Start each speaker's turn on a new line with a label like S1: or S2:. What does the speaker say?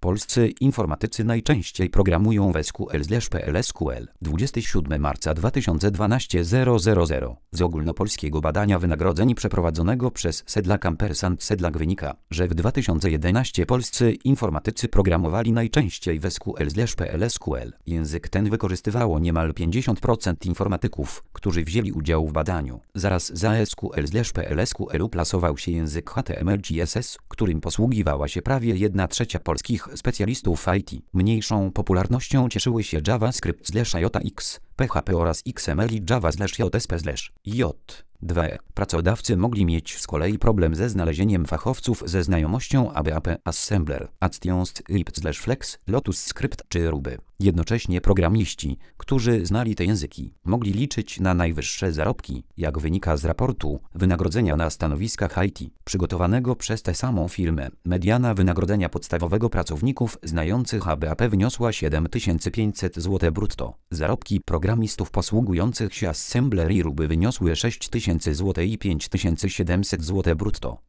S1: Polscy informatycy najczęściej programują w SQL/PL/SQL. 27 marca 2012 000. Z ogólnopolskiego badania wynagrodzeń przeprowadzonego przez Sedlak & Sedlak wynika, że w 2011 polscy informatycy programowali najczęściej w SQL/PL/SQL. Język ten wykorzystywało niemal 50% informatyków, którzy wzięli udział w badaniu. Zaraz za SQL/PL/SQL plasował się język HTML/CSS, którym posługiwała się prawie 1/3 polskich specjalistów IT. Mniejszą popularnością cieszyły się JavaScript/JX, PHP oraz XML i Java/JSP/J. 2. Pracodawcy mogli mieć z kolei problem ze znalezieniem fachowców ze znajomością ABAP, Assembler, Actions, Lisp/Flex, Lotus Script czy Ruby. Jednocześnie programiści, którzy znali te języki, mogli liczyć na najwyższe zarobki. Jak wynika z raportu wynagrodzenia na stanowiskach IT, przygotowanego przez tę samą firmę, mediana wynagrodzenia podstawowego pracowników znających ABAP wyniosła 7500 zł brutto. Zarobki programistów posługujących się Assembler i Ruby wyniosły 6000 zł i 5700 zł brutto.